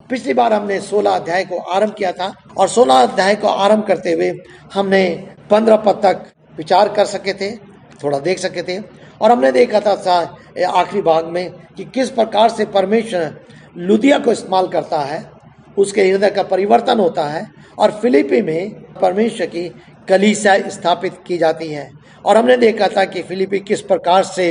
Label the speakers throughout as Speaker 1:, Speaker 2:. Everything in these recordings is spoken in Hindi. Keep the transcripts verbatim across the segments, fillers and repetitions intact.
Speaker 1: पिछली बार हमने सोलह अध्याय को आरंभ किया था और सोलह अध्याय को आरंभ करते हुए हमने पंद्रह पद तक विचार कर सके थे, थोड़ा देख सके थे और हमने देखा था आखिरी भाग में कि किस प्रकार से परमेश्वर लुदिया को इस्तेमाल करता है, उसके हृदय का परिवर्तन होता है और फिलिपी में परमेश्वर की कलीसिया स्थापित की जाती है। और हमने देखा था कि फिलिपी किस प्रकार से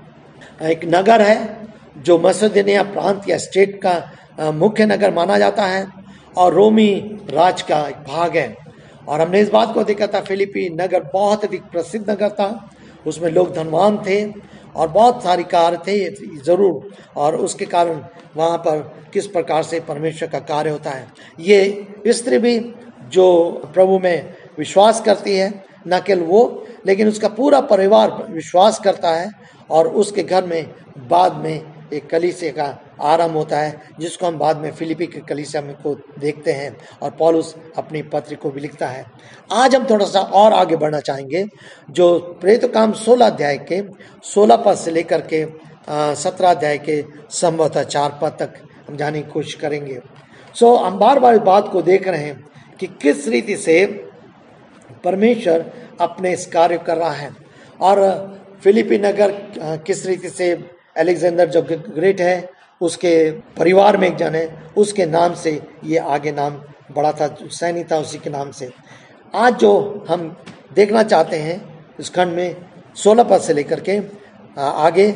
Speaker 1: एक नगर है जो मसेदोनिया प्रांत या स्टेट का मुख्य नगर माना जाता है और रोमी राज का एक भाग है। और हमने इस बात को देखा था फिलिपी नगर बहुत अधिक प्रसिद्ध नगर था, उसमें लोग धनवान थे और बहुत सारी कार्य थे जरूर, और उसके कारण वहाँ पर किस प्रकार से परमेश्वर का कार्य होता है। ये स्त्री भी जो प्रभु में विश्वास करती है, न केवल वो लेकिन उसका पूरा परिवार विश्वास करता है और उसके घर में बाद में एक कलीसिया का आरंभ होता है, जिसको हम बाद में फिलिपी के कलीसिया में को देखते हैं और पौलुस अपनी पत्र को भी लिखता है। आज हम थोड़ा सा और आगे बढ़ना चाहेंगे, जो प्रेरित काम सोलह अध्याय के सोलह पद से लेकर के सत्रह अध्याय के संभवतः चार पद तक हम जाने की कोशिश करेंगे। सो हम बार बार बात को देख रहे हैं कि किस रीति से परमेश्वर अपने इस कार्य कर रहा है और फिलिपी नगर किस रीति से अलेक्जेंडर जो ग्रेट है उसके परिवार में एक जन है, उसके नाम से ये आगे नाम बड़ा था, सैनी था उसी के नाम से। आज जो हम देखना चाहते हैं इस खंड में सोलह पद से लेकर के आगे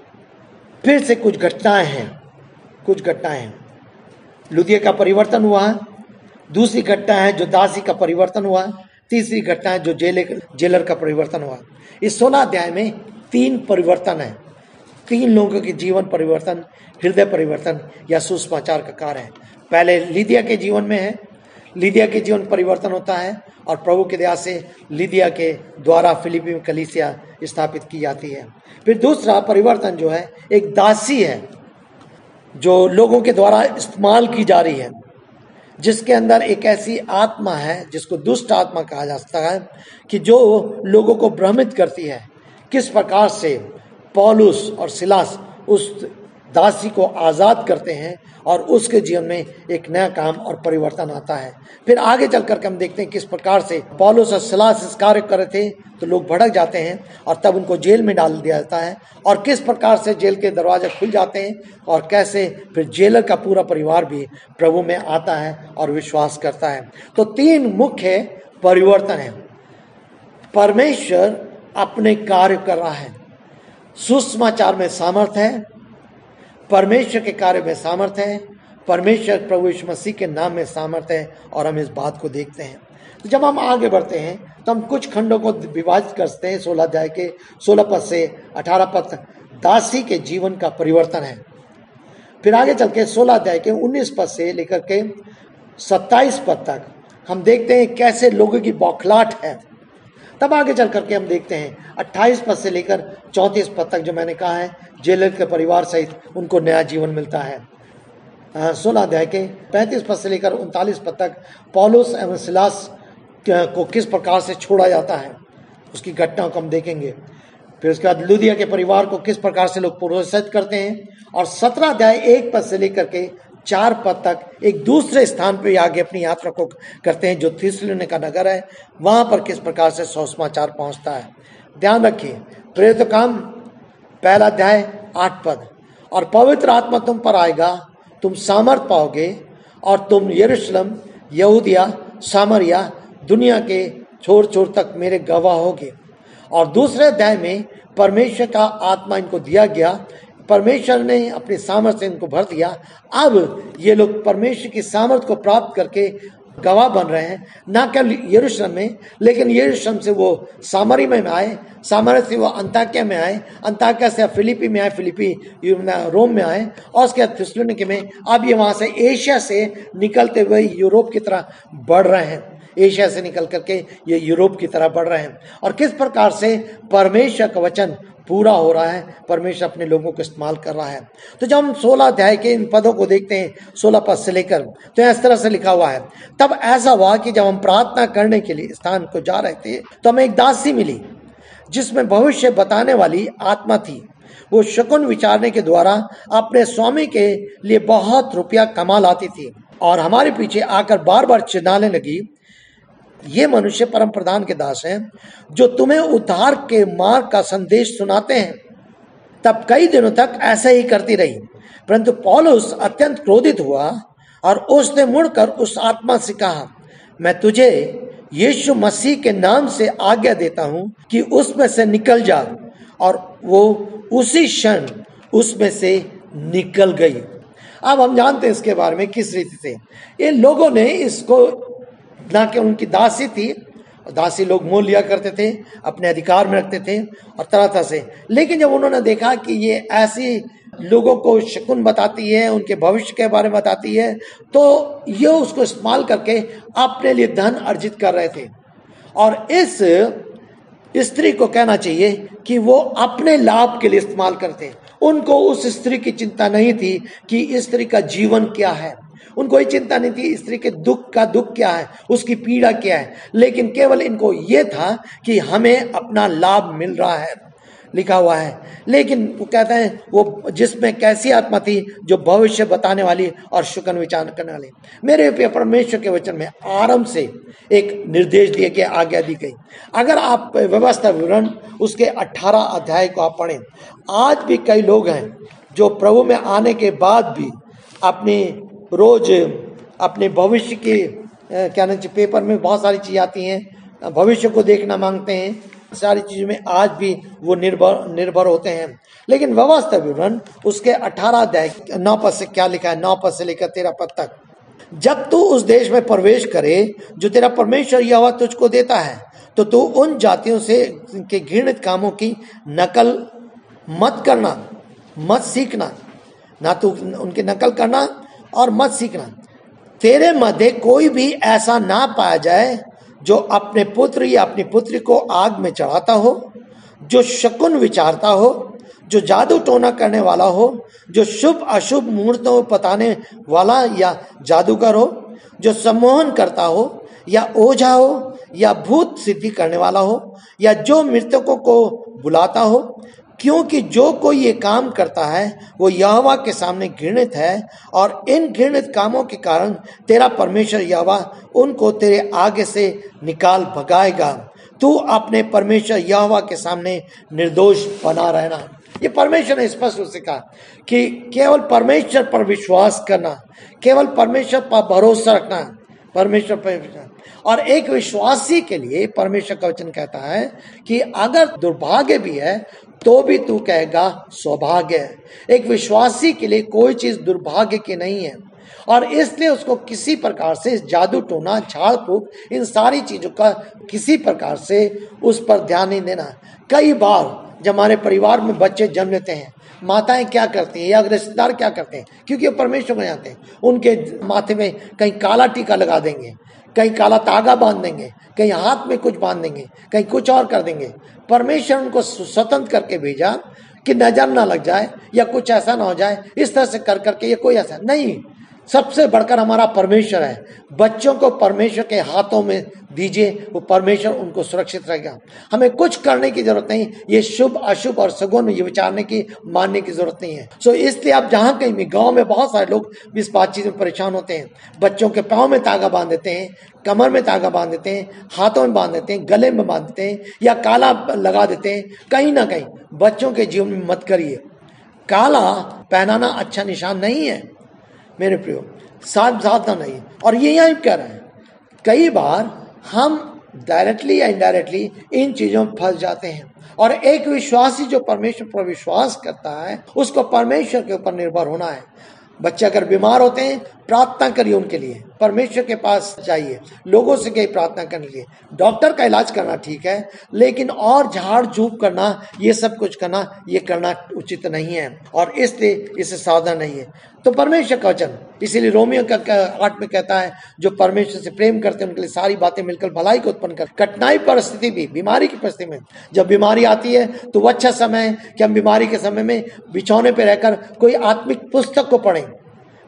Speaker 1: फिर से कुछ घटनाएं हैं कुछ घटनाएं हैं लुदिया का परिवर्तन हुआ है, दूसरी घटना है जो दासी का परिवर्तन हुआ, तीसरी घटना है जो जेलर जेलर का परिवर्तन हुआ। इस सोलह अध्याय में तीन परिवर्तन है, तीन लोगों के जीवन परिवर्तन, हृदय परिवर्तन या सुसमाचार का कार्य है। पहले लिदिया के जीवन में है, लिदिया के जीवन परिवर्तन होता है और प्रभु की दया से लिदिया के द्वारा फिलिपी में कलीसिया स्थापित की जाती है। फिर दूसरा परिवर्तन जो है एक दासी है जो लोगों के द्वारा इस्तेमाल की जा रही है, जिसके अंदर एक ऐसी आत्मा है जिसको दुष्ट आत्मा कहा जा सकता है कि जो लोगों को भ्रमित करती है। किस प्रकार से पौलुस और सिलास उस दासी को आज़ाद करते हैं और उसके जीवन में एक नया काम और परिवर्तन आता है। फिर आगे चल करके हम देखते हैं किस प्रकार से पौलुस और सिलास इस कार्य कर रहे थे तो लोग भड़क जाते हैं और तब उनको जेल में डाल दिया जाता है और किस प्रकार से जेल के दरवाजे खुल जाते हैं और कैसे फिर जेलर का पूरा परिवार भी प्रभु में आता है और विश्वास करता है। तो तीन मुख्य परिवर्तन है। परमेश्वर अपने कार्य कर रहा है, सुसमाचार में सामर्थ है, परमेश्वर के कार्य में सामर्थ्य है, परमेश्वर प्रभु यीशु मसीह के नाम में सामर्थ्य है और हम इस बात को देखते हैं। तो जब हम आगे बढ़ते हैं तो हम कुछ खंडों को विभाजित करते हैं। सोलह अध्याय के सोलह पद से अठारह पद तक दासी के जीवन का परिवर्तन है। फिर आगे चल के सोलह अध्याय के उन्नीस पद से लेकर के सत्ताईस पद तक हम देखते हैं कैसे लोगों की बौखलाहट है। तब आगे चल करके हम देखते हैं अट्ठाईस पद से लेकर चौंतीस पद तक जो मैंने कहा है जेलर के परिवार सहित उनको नया जीवन मिलता है। सोलह अध्याय के पैंतीस पद से लेकर उनतालीस पद तक पौलुस एवं सिलास को किस प्रकार से छोड़ा जाता है उसकी घटनाओं को हम देखेंगे। फिर उसके बाद लुदिया के परिवार को किस प्रकार से लोग प्रोत्साहित करते हैं और सत्रह अध्याय एक पद से लेकर के चार पद तक एक दूसरे स्थान पे आगे अपनी यात्रा को करते हैं जो थिस्सलुनीके का नगर है, वहां पर किस प्रकार से सुसमाचार पहुंचता है। ध्यान रखिए प्रेरित काम पहला अध्याय आठ पद, और पवित्र आत्मा तुम पर आएगा, तुम सामर्थ पाओगे और तुम यरूशलेम, यहूदिया, सामरिया, दुनिया के छोर छोर तक मेरे गवाह होगे। और दूसरे अध्याय में परमेश्वर का आत्मा इनको दिया गया, परमेश्वर ने अपने सामर्थ्य से इनको भर दिया। अब ये लोग परमेश्वर की सामर्थ्य को प्राप्त करके गवाह बन रहे हैं, ना केवल यरूशलेम में, लेकिन यरूशलेम से वो सामरी में आए, सामरी से वो अंताकिया में आए, अंताकिया से फिलिपी में आए, फिलिपी रोम में आए, और उसके बाद थिस्सलुनीके में। अब ये वहां से एशिया से निकलते हुए यूरोप की तरह बढ़ रहे हैं, एशिया से निकल करके ये यूरोप की तरह बढ़ रहे हैं। और किस प्रकार से परमेश्वर का वचन पूरा हो रहा है, परमेश्वर अपने लोगों को इस्तेमाल कर रहा है। तो जब हम सोलह अध्याय के इन पदों को देखते हैं सोलह पद से लेकर, तो इस तरह से लिखा हुआ है, तब ऐसा हुआ कि जब हम प्रार्थना करने के लिए स्थान को जा रहे थे तो हमें एक दासी मिली जिसमें भविष्य बताने वाली आत्मा थी। वो शकुन विचारने के द्वारा अपने स्वामी के लिए बहुत रुपया कमा लाती थी और हमारे पीछे आकर बार बार चिल्लाने लगी, ये मनुष्य परम प्रधान के दास हैं जो तुम्हें उद्धार के मार्ग का संदेश सुनाते हैं। तब कई दिनों तक ऐसा ही करती रही, परंतु पौलुस अत्यंत क्रोधित हुआ और उसने मुड़कर उस आत्मा से कहा, मैं तुझे यीशु मसीह के नाम से आज्ञा देता हूं कि उसमें से निकल जा। और वो उसी क्षण उसमें से निकल गई। अब हम जानते हैं इसके बारे में किस रीति से ये लोगों ने इसको, ना कि उनकी दासी थी, दासी लोग मोल लिया करते थे, अपने अधिकार में रखते थे और तरह तरह से, लेकिन जब उन्होंने देखा कि ये ऐसी लोगों को शकुन बताती है, उनके भविष्य के बारे में बताती है, तो ये उसको इस्तेमाल करके अपने लिए धन अर्जित कर रहे थे। और इस स्त्री को कहना चाहिए कि वो अपने लाभ के लिए इस्तेमाल करते। उनको उस स्त्री की चिंता नहीं थी कि स्त्री का जीवन क्या है, उनको ये चिंता नहीं थी स्त्री के दुख का दुख क्या है, उसकी पीड़ा क्या है, लेकिन केवल इनको ये था कि हमें अपना लाभ मिल रहा है, लिखा हुआ है। लेकिन वो कहते हैं वो जिसमें कैसी आत्मा थी जो भविष्य बताने वाली और शुकन विचार करने वाली। मेरे प्रिय परमेश्वर के वचन में आरंभ से एक निर्देश दिए गए, आज्ञा दी गई। अगर आप व्यवस्था विवरण उसके अठारह अध्याय को आप पढ़ें, आज भी कई लोग हैं जो प्रभु में आने के बाद भी अपनी रोज अपने भविष्य के क्या नाम पेपर में बहुत सारी चीजें आती हैं, भविष्य को देखना मांगते हैं, सारी चीजों में आज भी वो निर्भर निर्भर होते हैं। लेकिन व्यवस्था विवरण उसके अठारह अध्याय नौ पद से क्या लिखा है, नौ पद से लेकर तेरह पद तक, जब तू उस देश में प्रवेश करे जो तेरा परमेश्वर यहोवा तुझको देता है, तो तू उन जातियों से के घृणित कामों की नकल मत करना, मत सीखना, ना तू उनकी नकल करना और मत सीखना। तेरे मध्य कोई भी ऐसा ना पाया जाए जो अपने पुत्र या अपनी पुत्री को आग में चढ़ाता हो, जो शकुन विचारता हो, जो जादू टोना करने वाला हो, जो शुभ अशुभ मुहूर्तों बताने वाला या जादूगर हो, जो सम्मोहन करता हो या ओझा हो या भूत सिद्धि करने वाला हो, या जो मृतकों को बुलाता हो, क्योंकि जो कोई ये काम करता है वो यहोवा के सामने घृणित है, और इन घृणित कामों के कारण तेरा परमेश्वर यहोवा उनको तेरे आगे से निकाल भगाएगा। तू अपने परमेश्वर यहोवा के सामने निर्दोष बना रहना। ये परमेश्वर ने स्पष्ट रूप से कहा कि केवल परमेश्वर पर विश्वास करना, केवल परमेश्वर पर भरोसा रखना, परमेश्वर पर। और एक विश्वासी के लिए परमेश्वर का वचन कहता है कि अगर दुर्भाग्य भी है तो भी तू कहेगा सौभाग्य है। एक विश्वासी के लिए कोई चीज दुर्भाग्य की नहीं है, और इसलिए उसको किसी प्रकार से जादू टोना, झाड़ फूक, इन सारी चीजों का किसी प्रकार से उस पर ध्यान नहीं देना। कई बार जब हमारे परिवार में बच्चे जन्म लेते हैं, माताएं क्या करती हैं या रिश्तेदार क्या करते हैं, क्योंकि वो परमेश्वर में जाते हैं, उनके माथे में कहीं काला टीका लगा देंगे, कहीं काला तागा बांध देंगे, कहीं हाथ में कुछ बांध देंगे, कहीं कुछ और कर देंगे। परमेश्वर उनको स्वतंत्र करके भेजा कि नजर ना लग जाए या कुछ ऐसा ना हो जाए, इस तरह से कर करके। ये कोई ऐसा नहीं, सबसे बढ़कर हमारा परमेश्वर है। बच्चों को परमेश्वर के हाथों में दीजिए, वो परमेश्वर उनको सुरक्षित रहेगा। हमें कुछ करने की जरूरत नहीं, ये शुभ अशुभ और सगुन ये विचारने की, मानने की जरूरत नहीं है। सो इसलिए आप जहाँ कहीं भी, गांव में बहुत सारे लोग इस बात चीज में परेशान होते हैं। बच्चों के पाँव में तागा बांध देते हैं, कमर में तागा बांध देते हैं, हाथों में बांध देते हैं, गले में बांध देते हैं, या काला लगा देते हैं। कहीं ना कहीं बच्चों के जीवन में मत करिए। काला पहनाना अच्छा निशान नहीं है मेरे प्रियो, साथ सावधान नहीं। और ये यही कह रहे हैं, कई बार हम डायरेक्टली या इनडायरेक्टली इन चीजों में फंस जाते हैं। और एक विश्वासी जो परमेश्वर पर विश्वास करता है, उसको परमेश्वर के ऊपर निर्भर होना है। बच्चे अगर बीमार होते हैं, प्रार्थना करिए उनके लिए, परमेश्वर के पास जाइए, लोगों से कहीं प्रार्थना करने के लिए। डॉक्टर का इलाज करना ठीक है, लेकिन और झाड़ झूप करना, ये सब कुछ करना, ये करना उचित नहीं है, और इसलिए इसे सावधान नहीं है। तो परमेश्वर का वचन इसीलिए रोमियो का आठ में कहता है, जो परमेश्वर से प्रेम करते हैं उनके लिए सारी बातें मिलकर भलाई को उत्पन्न कर। कठिनाई परिस्थिति भी, बीमारी की परिस्थिति में जब बीमारी आती है तो वो अच्छा समय है कि हम बीमारी के समय में बिछौने पर रहकर कोई आत्मिक पुस्तक को पढ़ें,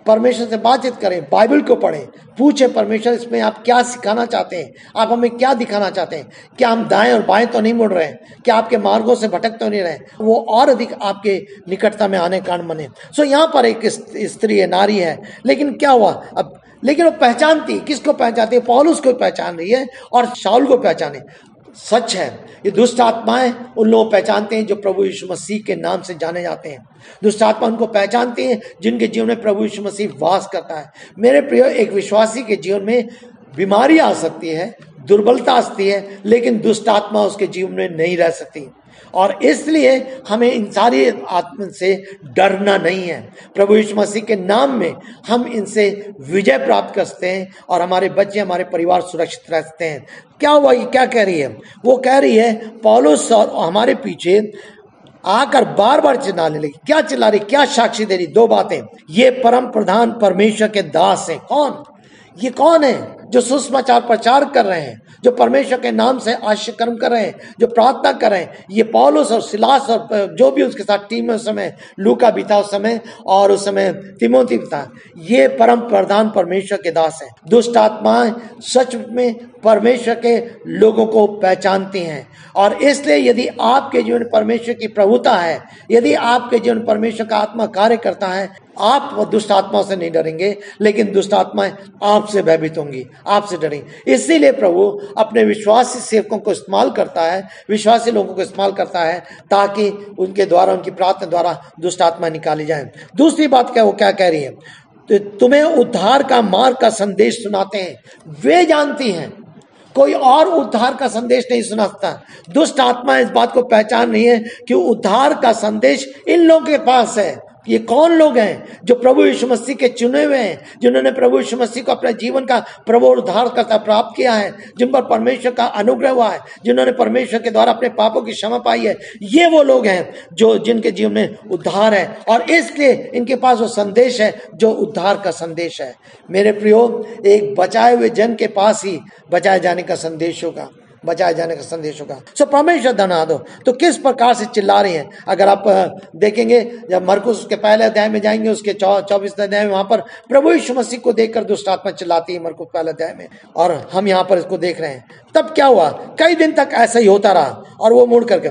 Speaker 1: परमेश्वर से बातचीत करें, बाइबल को पढ़ें, पूछे परमेश्वर इसमें आप क्या सिखाना चाहते हैं, आप हमें क्या दिखाना चाहते हैं, क्या हम दाएं और बाएं तो नहीं मुड़ रहे हैं, क्या आपके मार्गों से भटक तो नहीं रहे, वो और अधिक आपके निकटता में आने कारण बने। सो यहाँ पर एक स्त्री है, नारी है, लेकिन क्या हुआ अब, लेकिन वो पहचानती, किसको पहचानती है? पौलुस को पहचान रही है और शाऊल को पहचाने। सच है, ये दुष्ट आत्माएं उन लोगों को पहचानते हैं जो प्रभु यीशु मसीह के नाम से जाने जाते हैं। दुष्ट आत्मा उनको पहचानती हैं जिनके जीवन में प्रभु यीशु मसीह वास करता है। मेरे प्रिय, एक विश्वासी के जीवन में बीमारी आ सकती है, दुर्बलता आ सकती है, लेकिन दुष्ट आत्मा उसके जीवन में नहीं रह सकती। और इसलिए हमें इन सारी आत्मा से डरना नहीं है। प्रभु यीशु मसीह के नाम में हम इनसे विजय प्राप्त करते हैं और हमारे बच्चे, हमारे परिवार सुरक्षित रहते हैं। क्या हुआ, ये क्या कह रही है? वो कह रही है पौलुस और हमारे पीछे आकर बार बार चिल्लाने लगी। क्या चिल्ला रही, क्या साक्षी दे रही? दो बातें, ये परम प्रधान परमेश्वर के दास हैं। कौन? ये कौन है जो सुसमाचार प्रचार कर रहे हैं, जो परमेश्वर के नाम से आश्चर्य कर्म कर रहे हैं, जो प्रार्थना कर रहे हैं? ये पौलुस और सिलास और जो भी उसके साथ टीम में उस समय, लूका भी था उस समय और उस समय तीमोथी भी था। ये परम प्रधान परमेश्वर के दास हैं। दुष्ट आत्माएं सच में परमेश्वर के लोगों को पहचानती हैं और इसलिए यदि आपके जीवन में परमेश्वर की प्रभुता है, यदि आपके जीवन में परमेश्वर का आत्मा कार्य करता है, आप दुष्ट आत्माओं से नहीं डरेंगे, लेकिन दुष्ट आत्माएं आपसे भयभीत होंगी, आपसे डरेंगी। इसीलिए प्रभु अपने विश्वासी सेवकों को इस्तेमाल करता है, विश्वासी लोगों को इस्तेमाल करता है ताकि उनके द्वारा, उनकी प्रार्थना द्वारा दुष्ट आत्मा निकाली जाए। दूसरी बात क्या, वो क्या कह रही है? तो तुम्हें उद्धार का मार्ग का संदेश सुनाते हैं। वे जानती हैं, कोई और उद्धार का संदेश नहीं सुनाता। दुष्ट आत्मा इस बात को पहचान रही है कि उद्धार का संदेश इन लोगों के पास है। ये कौन लोग हैं? जो प्रभु यीशु मसीह के चुने हुए हैं, जिन्होंने प्रभु यीशु मसीह को अपने जीवन का प्रभु उद्धार करता प्राप्त किया है, जिन पर परमेश्वर का अनुग्रह हुआ है, जिन्होंने परमेश्वर के द्वारा अपने पापों की क्षमा पाई है। ये वो लोग हैं जो जिनके जीवन में उद्धार है और इसलिए इनके पास वो संदेश है जो उद्धार का संदेश है। मेरे प्रियो, एक बचाए हुए जन के पास ही बचाए जाने का संदेश होगा, बचाए जाने का संदेश होगा। सो परमेश्वर धन्यवाद हो। तो किस प्रकार से चिल्ला रही हैं? अगर आप देखेंगे, जब मरकुस के पहले अध्याय में जाएंगे, उसके चौबीस अध्याय में, वहां पर प्रभु यीशु मसीह को देखकर दुष्ट आत्मा चिल्लाती है, मरकुस पहले अध्याय में, और हम यहाँ पर इसको देख रहे हैं। तब क्या हुआ? कई दिन तक ऐसा ही होता रहा और वो मुड़ करके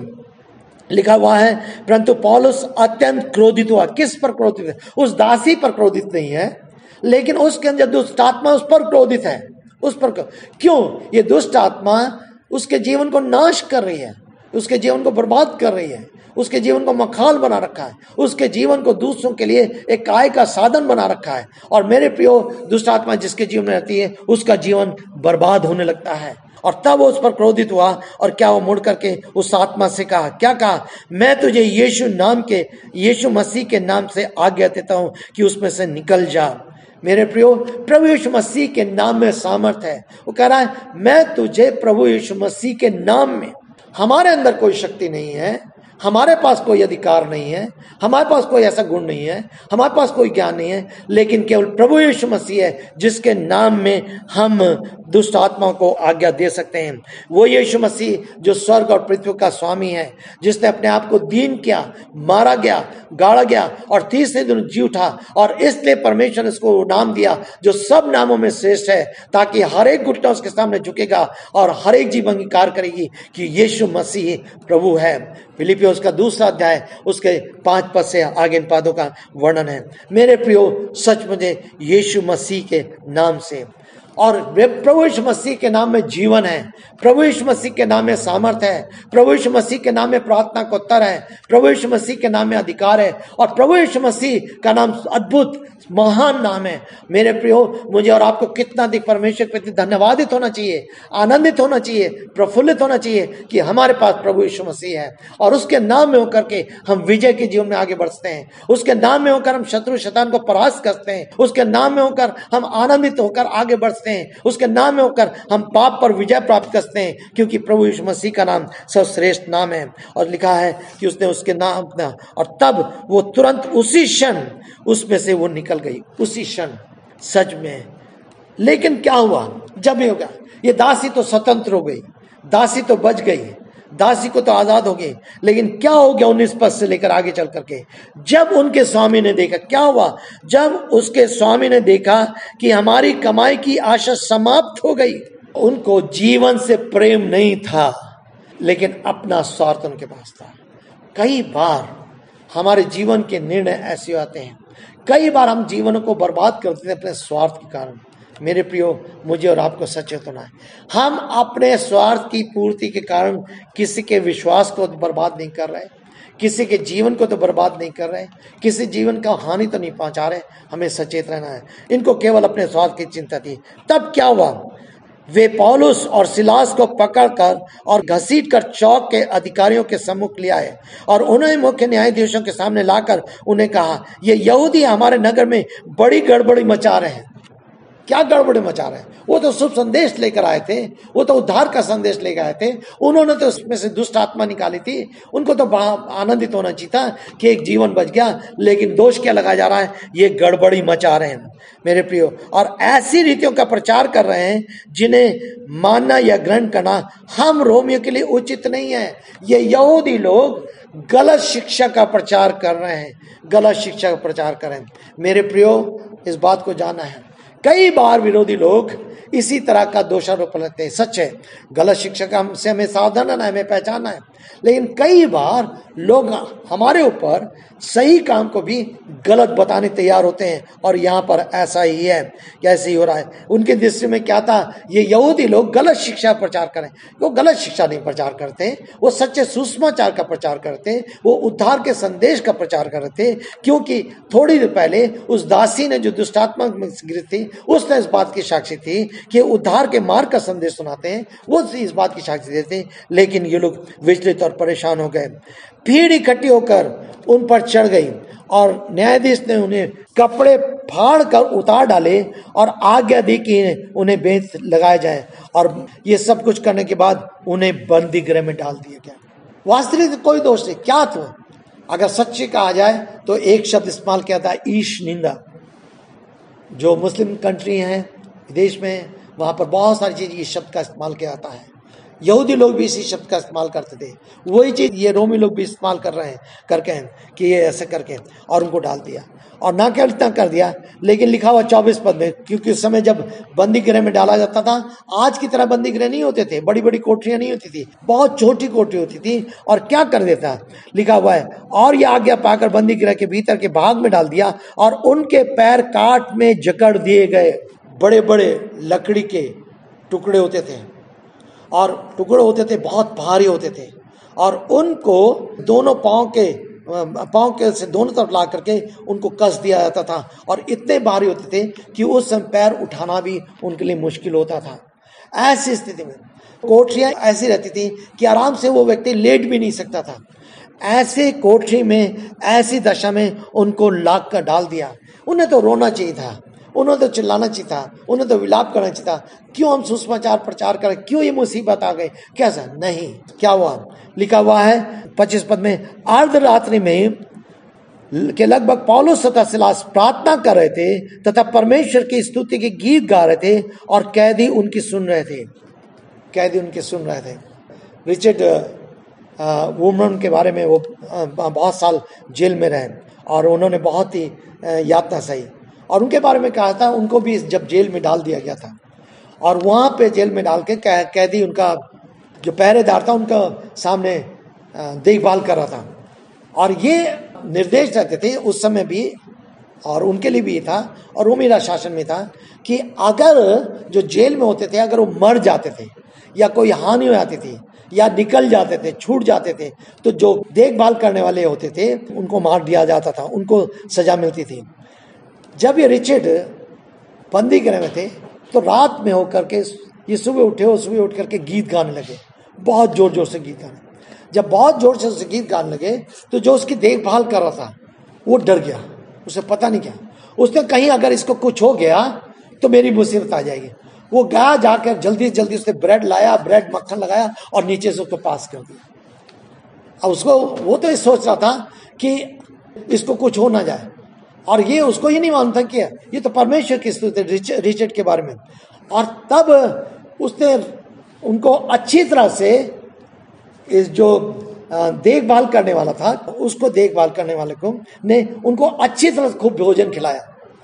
Speaker 1: लिखा हुआ है, परंतु पौलुस अत्यंत क्रोधित हुआ। किस पर क्रोधित है? उस दासी पर क्रोधित नहीं है, लेकिन उसके अंदर दुष्ट आत्मा उस पर क्रोधित है। उस पर क्यों? ये दुष्ट आत्मा उसके जीवन को नाश कर रही है, उसके जीवन को बर्बाद कर रही है, उसके जीवन को मखाल बना रखा है, उसके जीवन को दूसरों के लिए एक आय का साधन बना रखा है। और मेरे प्रियो, दुष्ट आत्मा जिसके जीवन में रहती है उसका जीवन बर्बाद होने लगता है। और तब वो उस पर क्रोधित हुआ और क्या वो मुड़ करके उस आत्मा से कहा, क्या कहा? मैं तुझे यीशु नाम के, यीशु मसीह के नाम से आज्ञा देता हूं कि उसमें से निकल जा। मेरे प्रियो, प्रभु यीशु मसीह के नाम में सामर्थ है। वो कह रहा है, मैं तुझे प्रभु यीशु मसीह के नाम में, हमारे अंदर कोई शक्ति नहीं है, हमारे पास कोई अधिकार नहीं है, हमारे पास कोई ऐसा गुण नहीं है, हमारे पास कोई ज्ञान नहीं है, लेकिन केवल प्रभु यीशु मसीह है जिसके नाम में हम दुष्ट आत्माओं को आज्ञा दे सकते हैं। वो यीशु मसीह जो स्वर्ग और पृथ्वी का स्वामी है, जिसने अपने आप को दीन किया, मारा गया, गाड़ा गया और तीसरे दिन जी उठा। और इसलिए परमेश्वर ने इसको नाम दिया जो सब नामों में श्रेष्ठ है, ताकि हर एक घुटना उसके सामने झुकेगा और हर एक जीव अंगीकार करेगी कि यीशु मसीह प्रभु है। फिलिपियों का दूसरा अध्याय उसके पांच पद से आगे इन पदों का वर्णन है। मेरे प्रियो, सच मुझे यीशु मसीह के नाम से, और प्रभु यीशु मसीह के नाम में जीवन है, प्रभु यीशु मसीह के नाम में सामर्थ है, प्रभु यीशु मसीह के नाम में प्रार्थना का उत्तर है, प्रभु यीशु मसीह के नाम में अधिकार है और प्रभु यीशु मसीह का नाम अद्भुत महान नाम है। मेरे प्रियो, मुझे और आपको कितना अधिक परमेश्वर के प्रति धन्यवादित होना चाहिए, आनंदित होना चाहिए, प्रफुल्लित होना चाहिए कि हमारे पास प्रभु यीशु मसीह है और उसके नाम में होकर के हम विजय के जीवन में आगे बढ़ते हैं, उसके नाम में होकर हम शत्रु शैतान को परास्त करते हैं, उसके नाम में होकर हम आनंदित होकर आगे बढ़ते हैं, उसके नाम में होकर हम पाप पर विजय प्राप्त करते हैं, क्योंकि प्रभु यीशु मसीह का नाम सर्वश्रेष्ठ नाम है। और लिखा है कि उसने उसके नाम, और तब वो तुरंत उसी क्षण उसमें से वो निकल गई, उसी क्षण, सच में। लेकिन क्या हुआ? जब ये होगा, ये दासी तो स्वतंत्र हो गई, दासी तो बच गई, दासी को तो आजाद हो गई, लेकिन क्या हो गया उन्नीस पद से लेकर आगे चल करके, जब उनके स्वामी ने देखा, क्या हुआ, जब उसके स्वामी ने देखा कि हमारी कमाई की आशा समाप्त हो गई। उनको जीवन से प्रेम नहीं था, लेकिन अपना स्वार्थ उनके पास था। कई बार हमारे जीवन के निर्णय ऐसे आते हैं, कई बार हम जीवन को बर्बाद करते हैं अपने स्वार्थ के कारण। मेरे प्रियो, मुझे और आपको सचेत होना है, हम अपने स्वार्थ की पूर्ति के कारण किसी के विश्वास को तो बर्बाद नहीं कर रहे, किसी के जीवन को तो बर्बाद नहीं कर रहे, किसी जीवन का हानि तो नहीं पहुंचा रहे। हमें सचेत रहना है। इनको केवल अपने स्वार्थ की चिंता थी। तब क्या हुआ, वे पौलुस और सिलास को पकड़कर और घसीट कर चौक के अधिकारियों के सम्मुख ले आए और उन्हें मुख्य न्यायाधीशों के सामने लाकर उन्हें कहा, ये यहूदी हमारे नगर में बड़ी गड़बड़ी मचा रहे हैं। क्या गड़बड़ी मचा रहे हैं? वो तो शुभ संदेश लेकर आए थे, वो तो उद्धार का संदेश लेकर आए थे, उन्होंने तो उसमें से दुष्ट आत्मा निकाली थी। उनको तो बड़ा आनंदित होना चाहिए था कि एक जीवन बच गया, लेकिन दोष क्या लगाया जा रहा है, ये गड़बड़ी मचा रहे हैं मेरे प्रियो, और ऐसी रीतियों का प्रचार कर रहे हैं जिन्हें मानना या ग्रहण करना हम रोमियो के लिए उचित नहीं है। ये यहूदी लोग गलत शिक्षा का प्रचार कर रहे हैं, गलत शिक्षा का प्रचार कर रहे हैं मेरे प्रियो। इस बात को जानना है, कई बार विरोधी लोग इसी तरह का दोषारोप लगते हैं। सच है, गलत शिक्षा का हमसे हमें सावधान रहना है, हमें पहचानना है, लेकिन कई बार लोग हमारे ऊपर सही काम को भी गलत बताने तैयार होते हैं, और यहाँ पर ऐसा ही है, कैसे ही हो रहा है। उनके दृष्टि में क्या था, ये यहूदी लोग गलत शिक्षा प्रचार करें। वो गलत शिक्षा नहीं प्रचार करते, वो सच्चे सुसमाचार का प्रचार करते, वो उद्धार के संदेश का प्रचार करते। क्योंकि थोड़ी देर पहले उस दासी ने जो दुष्टात्मा में गिरी थी, उसने इस बात की साक्षी थी कि उद्धार के मार्ग का संदेश सुनाते हैं, वो इस बात की साक्षी देते। लेकिन ये लोग विचलित और परेशान हो गए। भीड़ इकट्ठी होकर उन पर चढ़ गई और न्यायाधीश ने उन्हें कपड़े फाड़ कर उतार डाले और आज्ञा दी कि उन्हें बेंच लगाया जाए, और ये सब कुछ करने के बाद उन्हें बंदी गृह में डाल दिया गया। वास्तविक कोई दोष नहीं, क्या तो अगर सच्ची कहा जाए तो एक शब्द इस्तेमाल किया था, ईश निंदा। जो मुस्लिम कंट्री हैं देश में, वहां पर बहुत सारी चीज इस शब्द का इस्तेमाल किया जाता है। यहूदी लोग भी इसी शब्द का इस्तेमाल करते थे, वही चीज ये रोमी लोग भी इस्तेमाल कर रहे हैं करके हैं कि ये ऐसे करके, और उनको डाल दिया। और ना केवल इतना कर दिया, लेकिन लिखा हुआ चौबीस पद में, क्योंकि उस समय जब बंदी गृह में डाला जाता था, आज की तरह बंदी गृह नहीं होते थे, बड़ी बड़ी कोठरियां नहीं होती थी, बहुत छोटी कोठरी होती थी। और क्या कर देता, लिखा हुआ है, और यह आज्ञा पाकर बंदी गृह के भीतर के भाग में डाल दिया, और उनके पैर काट में जकड़ दिए गए। बड़े बड़े लकड़ी के टुकड़े होते थे, और टुकड़े होते थे, बहुत भारी होते थे, और उनको दोनों पांव के पांव के से दोनों तरफ ला करके उनको कस दिया जाता था, और इतने भारी होते थे कि उस समय पैर उठाना भी उनके लिए मुश्किल होता था। ऐसी स्थिति में कोठरियां ऐसी रहती थी कि आराम से वो व्यक्ति लेट भी नहीं सकता था। ऐसे कोठरी में, ऐसी दशा में उनको लाद कर डाल दिया। उन्हें तो रोना चाहिए था, उन्हें तो चिल्लाना चाहिए था, उन्हें तो विलाप करना चाहिए था, क्यों हम सुसमाचार प्रचार करें, क्यों ये मुसीबत आ गई, कैसा नहीं। क्या हुआ, लिखा हुआ है पच्चीस पद में, अर्धरात्रि में के लगभग पौलुस तथा सिलास प्रार्थना कर रहे थे तथा परमेश्वर की स्तुति के गीत गा रहे थे, और कैदी उनकी सुन रहे थे कैदी उनकी सुन रहे थे रिचर्ड वुमन के बारे में, वो बहुत साल जेल में रहे और उन्होंने बहुत ही यातना सही, और उनके बारे में कहा था, उनको भी जब जेल में डाल दिया गया था, और वहाँ पे जेल में डाल के कैदी, उनका जो पहरेदार था, उनका सामने देखभाल कर रहा था। और ये निर्देश रहते थे उस समय भी, और उनके लिए भी था, और वो मेरा शासन में था कि अगर जो जेल में होते थे, अगर वो मर जाते थे या कोई हानि हो जाती थी या निकल जाते थे, छूट जाते थे, तो जो देखभाल करने वाले होते थे उनको मार दिया जाता था, उनको सजा मिलती थी। जब ये रिचर्ड बंदी गृह में थे, तो रात में होकर के ये सुबह उठे और सुबह उठ करके गीत गाने लगे, बहुत जोर जोर से गीत गाने। जब बहुत जोर से उसे गीत गाने लगे, तो जो उसकी देखभाल कर रहा था वो डर गया, उसे पता नहीं क्या, उसने कहीं अगर इसको कुछ हो गया तो मेरी मुसीबत आ जाएगी। वो गया, जाकर जल्दी जल्दी उसने ब्रेड लाया, ब्रेड मक्खन लगाया और नीचे से उसको पास कर दिया। अब उसको, वो तो ये सोच रहा था कि इसको कुछ हो ना जाए, और ये उसको ही नहीं मालूम था कि ये तो परमेश्वर की स्तुति है रिचर्ड के बारे में। और तब उसने उनको अच्छी तरह से इस जो देखभाल करने वाला था, उसको देखभाल करने वाले को ने उनको अच्छी तरह से खूब भोजन खिलाया।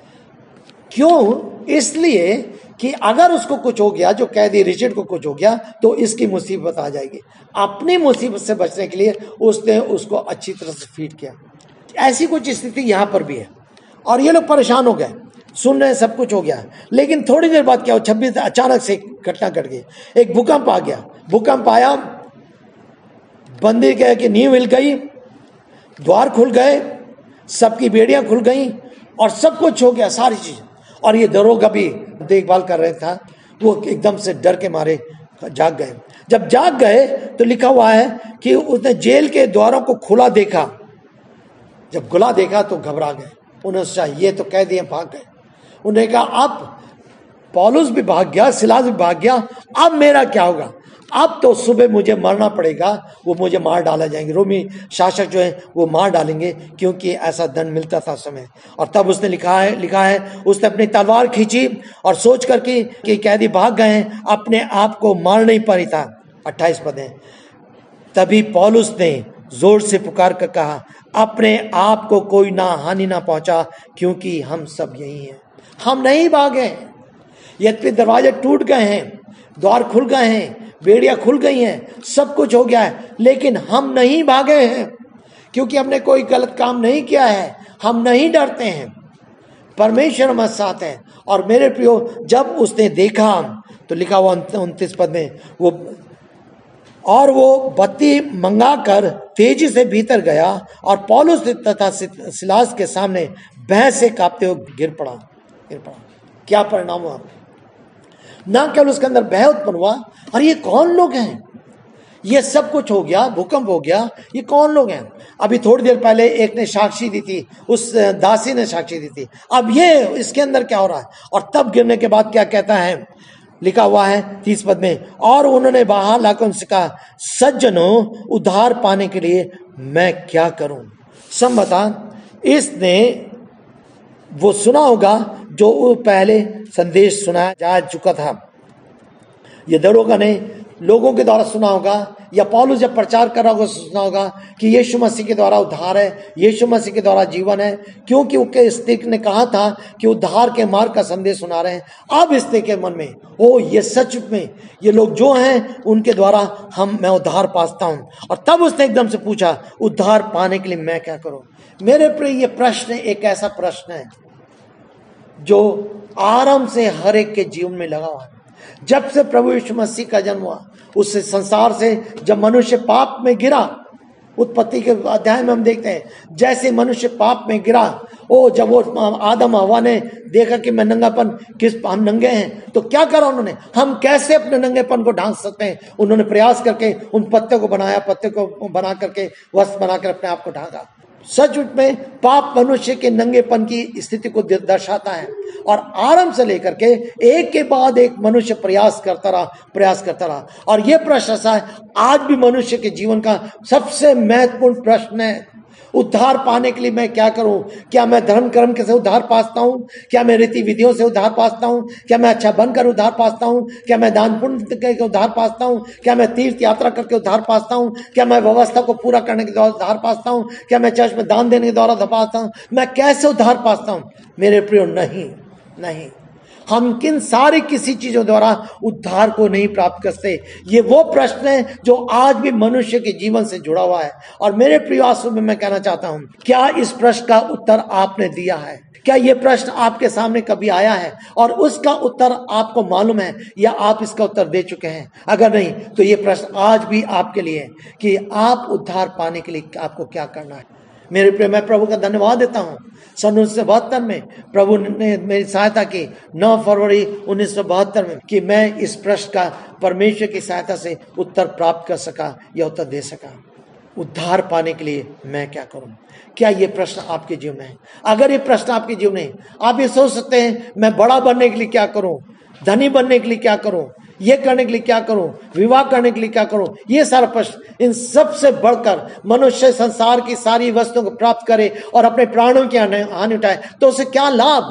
Speaker 1: क्यों? इसलिए कि अगर उसको कुछ हो गया, जो कैदी रिचर्ड को कुछ हो गया, तो इसकी मुसीबत आ जाएगी। अपनी मुसीबत से बचने के लिए उसने उसको अच्छी तरह से फीड किया। ऐसी कुछ स्थिति यहाँ पर भी है। और ये लोग परेशान हो गए, सुन रहे सब कुछ हो गया, लेकिन थोड़ी देर बाद क्या हो, छब्बीस अचानक से घटना घट गई। एक भूकंप आ गया। भूकंप आया, बंदी कह कि नींव हिल गई, द्वार खुल गए, सबकी बेड़ियां खुल गई और सब कुछ हो गया, सारी चीज। और ये दरोगा भी देखभाल कर रहे था, वो एकदम से डर के मारे जाग गए। जब जाग गए तो लिखा हुआ है कि उसने जेल के द्वारों को खुला देखा। जब खुला देखा तो घबरा गए। उन्होंने सोचा ये तो कह दिए, भाग गए। उन्होंने कहा अब पौलुस भी भाग गया, सिलास भी भाग गया, अब मेरा क्या होगा? अब तो सुबह मुझे मरना पड़ेगा, वो मुझे मार डाला जाएंगे, रोमी शासक जो है वो मार डालेंगे, क्योंकि ऐसा दंड मिलता था उस समय। और तब उसने लिखा है लिखा है उसने अपनी तलवार खींची और सोच कर कि, कि कैदी भाग गए हैं, अपने आप को मार नहीं पाई था। अट्ठाईस पद है। तभी पौलुस ने जोर से पुकार कर कहा, अपने आप को कोई ना हानि ना पहुंचा, क्योंकि हम सब यही हैं। हम नहीं भागे। यद्यपि दरवाजे टूट गए हैं, द्वार खुल गए हैं, बेड़ियां खुल गई हैं, सब कुछ हो गया है, लेकिन हम नहीं भागे हैं, क्योंकि हमने कोई गलत काम नहीं किया है। हम नहीं डरते हैं, परमेश्वर हमारे साथ है। और मेरे प्रियो, जब उसने देखा तो लिखा हुआ उनतीस पद में, वो और वो बत्ती मंगाकर तेजी से भीतर गया और पौलुस तथा सिलास के सामने भय से कांपते हुए गिर पड़ा गिर पड़ा क्या परिणाम हुआ? ना केवल उसके अंदर भय उत्पन्न हुआ, और ये कौन लोग हैं? ये सब कुछ हो गया, भूकंप हो गया, ये कौन लोग हैं? अभी थोड़ी देर पहले एक ने साक्षी दी थी, उस दासी ने साक्षी दी थी, अब ये इसके अंदर क्या हो रहा है? और तब गिरने के बाद क्या कहता है? लिखा हुआ है तीस पद में, और उन्होंने बाहर लाकर उनसे कहा, सज्जनों, उद्धार पाने के लिए मैं क्या करूं? सम्मता इसने वो सुना होगा जो पहले संदेश सुनाया जा चुका था। ये दरोगा ने लोगों के द्वारा सुना होगा, या पौलुस जब प्रचार कर रहा होगा सुना होगा कि यीशु मसीह के द्वारा उद्धार है, यीशु मसीह के द्वारा जीवन है, क्योंकि उसके स्त्रीक ने कहा था कि उद्धार के मार्ग का संदेश सुना रहे हैं। अब स्त्री के मन में, ओ ये सच में ये लोग जो हैं उनके द्वारा हम मैं उद्धार पाता हूं। और तब उसने एकदम से पूछा, उद्धार पाने के लिए मैं क्या करूं? मेरे प्रिय, ये प्रश्न एक ऐसा प्रश्न है जो आराम से हर एक के जीवन में लगा हुआ है। जब से प्रभु यीशु मसीह का जन्म हुआ, उससे संसार से जब मनुष्य पाप में गिरा, उत्पत्ति के अध्याय में हम देखते हैं जैसे मनुष्य पाप में गिरा, ओ जब वो आदम हवा ने देखा कि मैं नंगापन किस हम नंगे हैं, तो क्या करा उन्होंने? हम कैसे अपने नंगेपन को ढांक सकते हैं? उन्होंने प्रयास करके उन पत्ते को बनाया, पत्ते को बना करके वस्त्र बनाकर अपने आप को ढांका। सच में पाप मनुष्य के नंगेपन की स्थिति को दर्शाता है, और आरंभ से लेकर के एक के बाद एक मनुष्य प्रयास करता रहा प्रयास करता रहा और यह प्रश्न ऐसा है, आज भी मनुष्य के जीवन का सबसे महत्वपूर्ण प्रश्न है, उद्धार पाने के लिए मैं क्या करूं? क्या मैं धर्म कर्म के से उद्धार पाता हूं? क्या मैं रीति विधियों से उद्धार पाता हूं? क्या मैं अच्छा बनकर उद्धार पाता हूं? क्या मैं दान पुण्य करके उद्धार पाता हूं? क्या मैं तीर्थ यात्रा करके उद्धार पाता हूं? क्या मैं व्यवस्था को पूरा करने के द्वारा उद्धार पाता हूं? क्या मैं चर्च में दान देने के द्वारा उद्धार पाता हूं? मैं कैसे उद्धार पाता हूं? मेरे प्रियो, नहीं नहीं, हम किन सारी किसी चीजों द्वारा उद्धार को नहीं प्राप्त करते। ये वो प्रश्न है जो आज भी मनुष्य के जीवन से जुड़ा हुआ है। और मेरे प्रिय आंसू में मैं कहना चाहता हूं, क्या इस प्रश्न का उत्तर आपने दिया है? क्या ये प्रश्न आपके सामने कभी आया है और उसका उत्तर आपको मालूम है, या आप इसका उत्तर दे चुके हैं? अगर नहीं तो ये प्रश्न आज भी आपके लिए है कि आप उद्धार पाने के लिए आपको क्या करना है। मेरे प्रिय, मैं प्रभु का धन्यवाद देता हूं, सन उन्नीस सौ बहत्तर में प्रभु ने मेरी सहायता की, नौ फरवरी उन्नीस सौ बहत्तर में, कि मैं इस प्रश्न का परमेश्वर की सहायता से उत्तर प्राप्त कर सका या उत्तर दे सका। उद्धार पाने के लिए मैं क्या करूं? क्या ये प्रश्न आपके जीवन में है? अगर ये प्रश्न आपके जीवन में है, आप ये सोच सकते हैं मैं बड़ा बनने के लिए क्या करूं, धनी बनने के लिए क्या करूं, ये करने के लिए क्या करूं, विवाह करने के लिए क्या करूं, ये सारा प्रश्न, इन सबसे बढ़कर मनुष्य संसार की सारी वस्तुओं को प्राप्त करे और अपने प्राणों की हानि उठाए तो उसे क्या लाभ?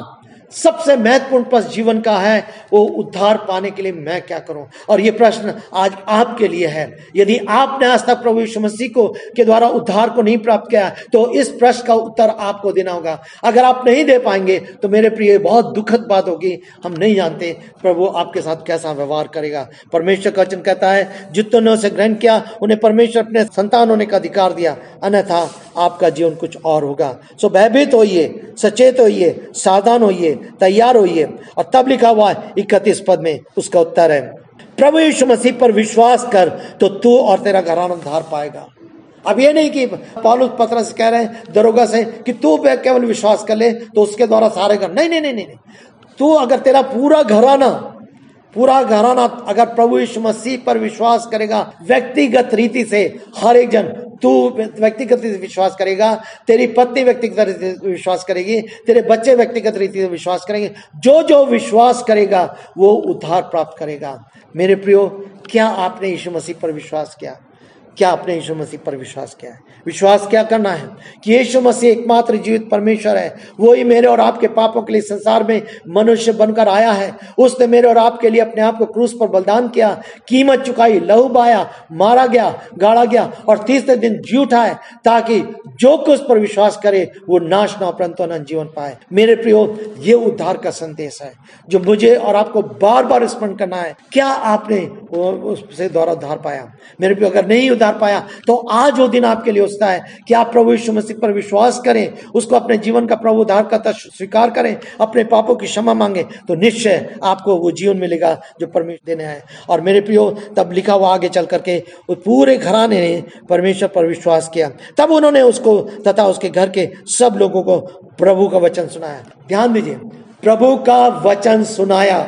Speaker 1: सबसे महत्वपूर्ण प्रश्न जीवन का है वो उद्धार पाने के लिए मैं क्या करूं। और ये प्रश्न आज आपके लिए है। यदि आपने आज तक प्रभु यीशु मसीह को के द्वारा उद्धार को नहीं प्राप्त किया तो इस प्रश्न का उत्तर आपको देना होगा। अगर आप नहीं दे पाएंगे तो मेरे प्रिय बहुत दुखद बात होगी। हम नहीं जानते प्रभु आपके साथ कैसा व्यवहार करेगा। परमेश्वर का वचन कहता है जितनों ने उसे ग्रहण किया उन्हें परमेश्वर अपने संतान होने का अधिकार दिया, अन्यथा आपका जीवन कुछ और होगा। सो भयभीत होइए, सचेत होइए, सावधान होइए, तैयार होइए। और तब लिखा हुआ है इकतीस पद में उसका उत्तर है प्रभु यीशु मसीह पर विश्वास कर तो तू और तेरा घराना उद्धार पाएगा। अब ये नहीं कि पौलुस पतरस कह रहे हैं दरोगा से कि तू केवल विश्वास कर ले तो उसके द्वारा सारे घर, नहीं नहीं नहीं नहीं तू अगर तेरा पूरा घराना पूरा घराना अगर प्रभु यीशु मसीह पर विश्वास करेगा, व्यक्तिगत रीति से हर एक जन, तू व्यक्तिगत रीति से विश्वास करेगा, तेरी पत्नी व्यक्तिगत रीति से विश्वास करेगी, तेरे बच्चे व्यक्तिगत रीति से विश्वास करेंगे, जो जो विश्वास करेगा वो उद्धार प्राप्त करेगा। मेरे प्रियो, क्या आपने यीशु मसीह पर विश्वास किया? क्या आपने यीशु मसीह पर विश्वास किया है? विश्वास क्या करना है कि यीशु मसीह एकमात्र जीवित परमेश्वर है। वो ही मेरे और आपके पापों के लिए संसार में मनुष्य बनकर आया है। उसने मेरे और आपके लिए अपने आप को क्रूस पर बलिदान किया, कीमत चुकाई, लहू बहाया, मारा गया, गाड़ा गया और तीसरे दिन जी उठा है ताकि जो कुछ पर विश्वास करे वो नाश ना परंतु अनंत जीवन पाए। मेरे प्रियो, ये उद्धार का संदेश है जो मुझे और आपको बार बार स्मरण करना है। क्या आपने उससे द्वारा उद्धार पाया? मेरे प्रियो, अगर नहीं उद्धार पाया तो आज वो दिन आपके लिए होता है कि आप प्रभु यीशु मसीह पर विश्वास करें, उसको अपने जीवन का प्रभु उद्धारकर्ता स्वीकार करें, अपने पापों की क्षमा मांगे तो निश्चय आपको वो जीवन मिलेगा जो परमेश्वर देने आए। और मेरे प्रियो, तब लिखा हुआ आगे चल करके उस पूरे घराने ने परमेश्वर पर विश्वास किया। तब उन्होंने उसको तथा उसके घर के सब लोगों को प्रभु का वचन सुनाया। ध्यान दीजिए, प्रभु का वचन सुनाया।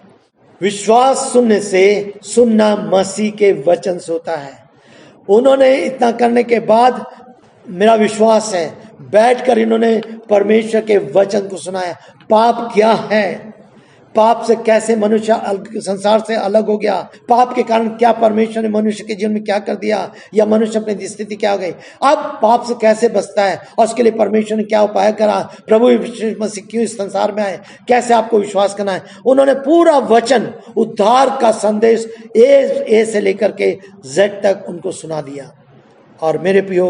Speaker 1: विश्वास सुनने से, सुनना मसीह के वचन से होता है। उन्होंने इतना करने के बाद मेरा विश्वास है बैठकर इन्होंने परमेश्वर के वचन को सुनाया। पाप क्या है, पाप से कैसे मनुष्य संसार से अलग हो गया, पाप के कारण क्या परमेश्वर ने मनुष्य के जीवन में क्या कर दिया, या मनुष्य अपनी स्थिति क्या हो गई, अब पाप से कैसे बचता है और उसके लिए परमेश्वर ने क्या उपाय करा, प्रभु यीशु मसीह क्यों इस संसार में आए, कैसे आपको विश्वास करना है। उन्होंने पूरा वचन, उद्धार का संदेश ए ए से लेकर के जेड तक उनको सुना दिया। और मेरे प्रियो,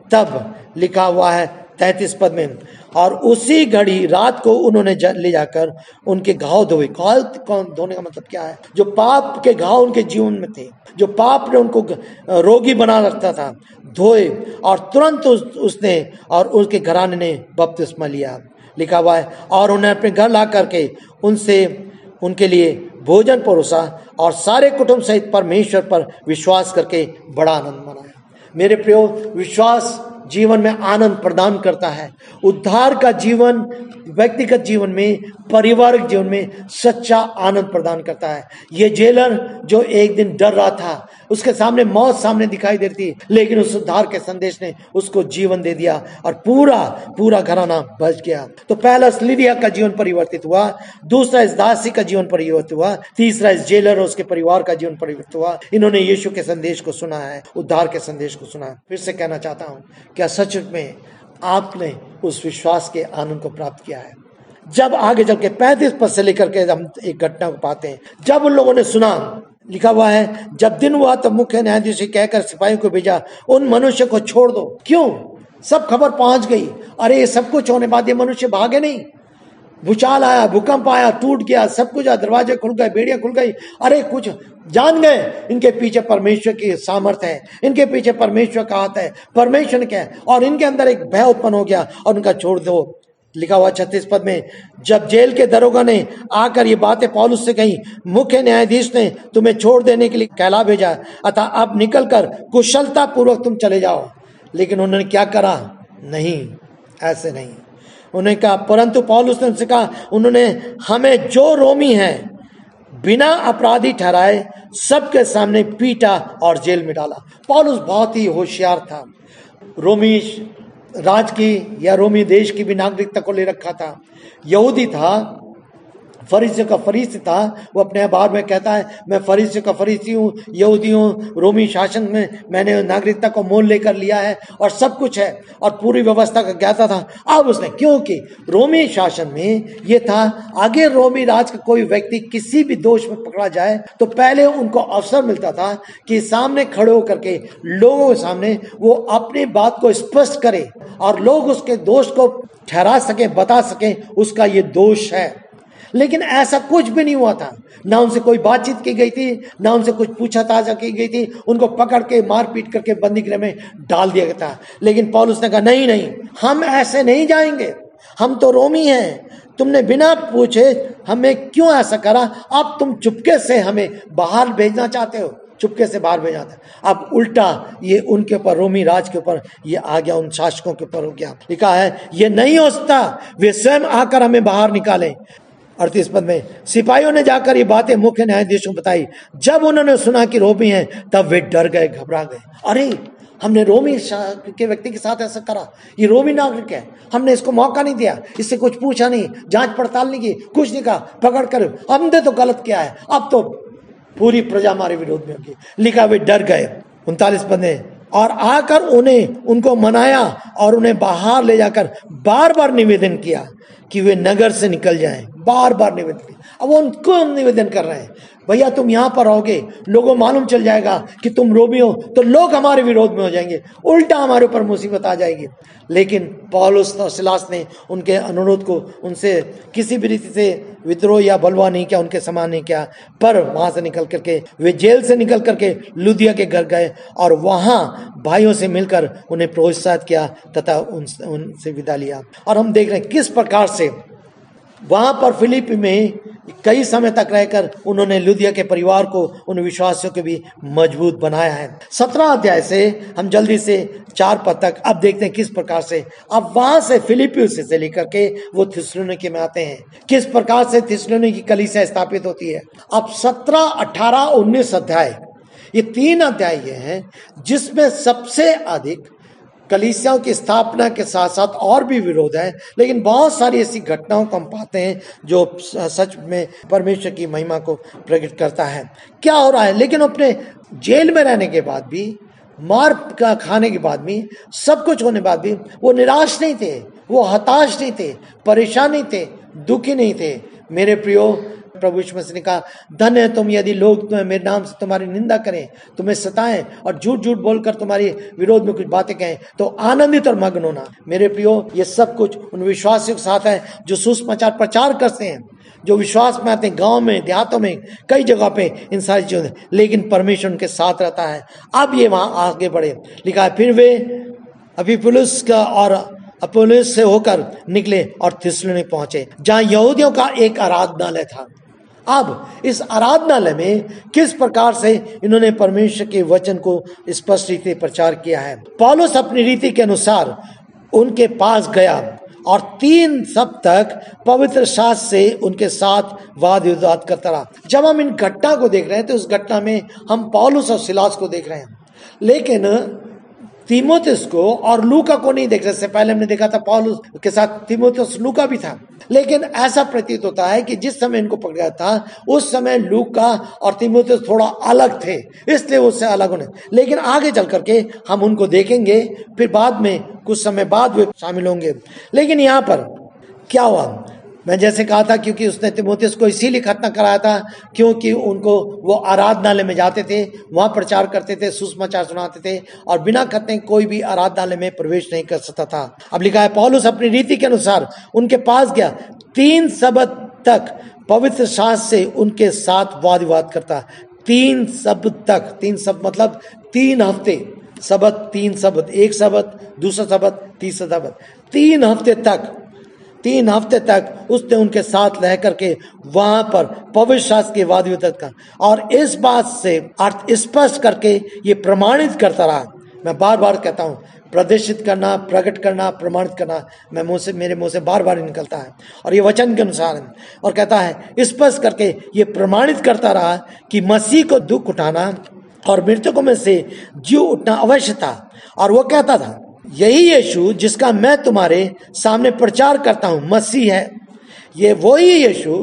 Speaker 1: तब लिखा हुआ है तैतीस पद में, और उसी घड़ी रात को उन्होंने ले जाकर उनके घाव धोए। घाव धोने का मतलब क्या है? जो पाप के घाव उनके जीवन में थे, जो पाप ने उनको रोगी बना रखता था, धोए। और तुरंत उस, उसने और उसके घराने ने बपतिस्मा लिया। लिखा हुआ है, और उन्हें अपने घर ला करके उनसे उनके लिए भोजन परोसा और सारे कुटुंब सहित परमेश्वर पर विश्वास करके बड़ा आनंद मनाया। मेरे प्रियो, विश्वास जीवन में आनंद प्रदान करता है। उद्धार का जीवन व्यक्तिगत जीवन में, पारिवारिक जीवन में सच्चा आनंद प्रदान करता है। ये जेलर जो एक दिन डर रहा था, उसके सामने मौत सामने दिखाई देती, लेकिन उस उद्धार के संदेश ने उसको जीवन दे दिया और पूरा पूरा घराना बच गया। तो पहला लिडिया का जीवन परिवर्तित हुआ, दूसरा इस दासी का जीवन परिवर्तित हुआ, तीसरा इस जेलर और उसके परिवार का जीवन परिवर्तित हुआ। इन्होंने यीशु के संदेश को सुना है, उद्धार के संदेश को सुना है। फिर से कहना चाहता हूँ, क्या सच में आपने उस विश्वास के आनंद को प्राप्त किया है? जब आगे चल के पैंतीस पद से लेकर के हम एक घटना को पाते हैं, जब उन लोगों ने सुना, लिखा हुआ है, जब दिन हुआ तो मुख्य न्यायाधीश से कहकर सिपाहियों को भेजा, उन मनुष्य को छोड़ दो। क्यों? सब खबर पहुंच गई। अरे ये सब कुछ होने बाद ये मनुष्य भागे नहीं, भूचाल आया, भूकंप आया, टूट गया, सब कुछ, दरवाजे खुल गए, बेड़ियां खुल गई। अरे कुछ जान गए इनके पीछे परमेश्वर की सामर्थ्य है, इनके पीछे परमेश्वर का हाथ है, परमेश्वर ने क्या, और इनके अंदर एक भय उत्पन्न हो गया और उनका छोड़ दो। लिखा हुआ छत्तीस पद में, जब जेल के दरोगा ने आकर ये बातें पौलुस से कही, मुख्य न्यायाधीश ने तुम्हें छोड़ देने के लिए कहला भेजा, अतः अब निकलकर कुशलता पूर्वक तुम चले जाओ। लेकिन उन्होंने क्या करा? नहीं, ऐसे नहीं। उन्होंने कहा, परंतु पौलुस ने उनसे कहा, उन्होंने हमें जो रोमी है बिना अपराधी ठहराए सबके सामने पीटा और जेल में डाला। पौलुस बहुत ही होशियार था, रोमी राज की या रोमी देश की भी नागरिकता को ले रखा था, यहूदी था, फरीसियों का फरीसी था, वो अपने बारे में कहता है मैं फरीसियों का फरीसी हूँ, यहूदी हूँ, रोमी शासन में मैंने नागरिकता को मोल लेकर लिया है और सब कुछ है और पूरी व्यवस्था का ज्ञाता था। अब उसने, क्योंकि रोमी शासन में ये था, आगे रोमी राज का कोई व्यक्ति किसी भी दोष में पकड़ा जाए तो पहले उनको अवसर मिलता था कि सामने खड़े होकर के लोगों के सामने वो अपनी बात को स्पष्ट करे और लोग उसके दोष को ठहरा सके, बता सके उसका ये दोष है। लेकिन ऐसा कुछ भी नहीं हुआ था, ना उनसे कोई बातचीत की गई थी, ना उनसे कुछ पूछा ताजा की गई थी, उनको पकड़ के मार पीट करके बंदी गृह में डाल दिया गया था। लेकिन पौलुस ने कहा नहीं नहीं, हम ऐसे नहीं जाएंगे, हम तो रोमी हैं, तुमने बिना पूछे हमें क्यों ऐसा करा, अब तुम चुपके से हमें बाहर भेजना चाहते हो, चुपके से बाहर भेजा था। अब उल्टा ये उनके ऊपर, रोमी राज के ऊपर ये आ गया, उन शासकों के ऊपर हो गया। लिखा है ये नहीं हो सकता, वे स्वयं आकर हमें बाहर निकालें। अड़तीस पद में, सिपाहियों ने जाकर ये बातें मुख्य न्यायाधीशों को बताई। जब उन्होंने सुना कि रोमी हैं तब वे डर गए, घबरा गए। अरे हमने रोमी के व्यक्ति के साथ ऐसा करा, ये रोमी नागरिक है, हमने इसको मौका नहीं दिया, इससे कुछ पूछा नहीं, जांच पड़ताल नहीं की, कुछ नहीं कहा, पकड़ कर हमने तो गलत किया है, अब तो पूरी प्रजा हमारे विरोध में होगी। लिखा वे डर गए। उनतालीस पद में, और आकर उन्हें उनको मनाया और उन्हें बाहर ले जाकर बार बार निवेदन किया कि वे नगर से निकल जाएं, बार बार निवेदन किया। अब वो उनको निवेदन कर रहे हैं, भैया तुम यहाँ पर रहोगे, लोगों मालूम चल जाएगा कि तुम रोमी हो तो लोग हमारे विरोध में हो जाएंगे, उल्टा हमारे ऊपर मुसीबत आ जाएगी। लेकिन पौलुस और सिलास ने उनके अनुरोध को, उनसे किसी भी रीति से विद्रोह या बलवा नहीं किया, उनके समान नहीं किया, पर वहां से निकल करके वे जेल से निकल करके लुदिया के घर गए और वहां भाइयों से मिलकर उन्हें प्रोत्साहित किया तथा उन, उनसे विदा लिया। और हम देख रहे हैं किस प्रकार से वहां पर फिलिपी में कई समय तक रहकर उन्होंने लुदिया के परिवार को, उन विश्वासियों के भी मजबूत बनाया है। सत्रह अध्याय से हम जल्दी से चार पद तक अब देखते हैं किस प्रकार से अब वहां से फिलिपी से लेकर के वो थिस्सलुनीके में आते हैं, किस प्रकार से थिस्सलुनीके की कलीसिया स्थापित होती है। अब सत्रह, अठारह, उन्नीस अध्याय, ये तीन अध्याय ये हैं जिसमें सबसे अधिक कलीसियाओं की स्थापना के साथ साथ और भी विरोध है, लेकिन बहुत सारी ऐसी घटनाओं को हम पाते हैं जो सच में परमेश्वर की महिमा को प्रकट करता है। क्या हो रहा है, लेकिन अपने जेल में रहने के बाद भी, मार का खाने के बाद भी, सब कुछ होने के बाद भी वो निराश नहीं थे, वो हताश नहीं थे, परेशान नहीं थे, दुखी नहीं थे। मेरे प्रियो, प्रभु यीशु मसीह ने कहा, धन्य है तुम यदि लोग तुम्हें मेरे नाम से तुम्हारी निंदा करें, तुम्हें सताएं और झूठ झूठ बोलकर तुम्हारे विरोध में कुछ बातें कहें तो आनंदित और मग्न होना। मेरे प्रियो, ये सब कुछ उन विश्वासियों के साथ है जो सुसमाचार प्रचार करते हैं, जो विश्वास में आते हैं, गांव में, देहातों में, कई जगह पे इन सारी चीजों, लेकिन परमेश्वर उनके साथ रहता है। अब ये वहां आगे बढ़े। लिखा है फिर वे अपिपुलुस का और अपोलोस से होकर निकले और थिस्सलुनीके पहुंचे, जहां यहूदियों का एक आराधनालय था। अब इस आराधनालय में किस प्रकार से इन्होंने परमेश्वर के वचन को स्पष्ट रीति से प्रचार किया है। पौलुस अपनी रीति के अनुसार उनके पास गया और तीन सब तक पवित्र शास्त्र से उनके साथ वाद विवाद करता रहा। जब हम इन घटना को देख रहे हैं तो इस घटना में हम पौलुस और सिलास को देख रहे हैं, लेकिन तीमुथियुस को और लूका को नहीं देख रहे। इससे पहले हमने देखा था पौलुस के साथ तीमुथियुस, लूका भी था, लेकिन ऐसा प्रतीत होता है कि जिस समय इनको पकड़ा था उस समय लूका और तीमुथियुस थोड़ा अलग थे, इसलिए उससे अलग होने। लेकिन आगे चल करके हम उनको देखेंगे, फिर बाद में कुछ समय बाद वे शामिल होंगे। लेकिन यहाँ पर क्या हुआ, मैं जैसे कहा था, क्योंकि उसने तीमुथियुस को इसीलिए खतना कराया था क्योंकि उनको वो आराधनालय में जाते थे, वहां प्रचार करते थे, सुसमाचार सुनाते थे और बिना खतने कोई भी आराधनालय में प्रवेश नहीं कर सकता था। अब लिखा है पौलुस अपनी रीति के अनुसार उनके पास गया, तीन सबत तक पवित्र शास्त्र से उनके साथ वाद विवाद करता। तीन सबत तक, तीन सब मतलब तीन हफ्ते, सबत तीन सबत, एक सबत, दूसरा सबत, तीसरा सबत, तीन हफ्ते तक तीन हफ्ते तक उसने उनके साथ रह करके वहां पर पवित्र शास्त्र के वाद विवाद का और इस बात से अर्थ स्पष्ट करके ये प्रमाणित करता रहा। मैं बार बार कहता हूँ, प्रदर्शित करना, प्रकट करना, प्रमाणित करना, मैं मुंह से, मेरे मुंह से बार बार निकलता है और ये वचन के अनुसार है। और कहता है स्पष्ट करके ये प्रमाणित करता रहा कि मसीह को दुख उठाना और मृतकों में से जी उठना अवश्य था। और वो कहता था, यही यीशु जिसका मैं तुम्हारे सामने प्रचार करता हूं मसीह है। ये वही यीशु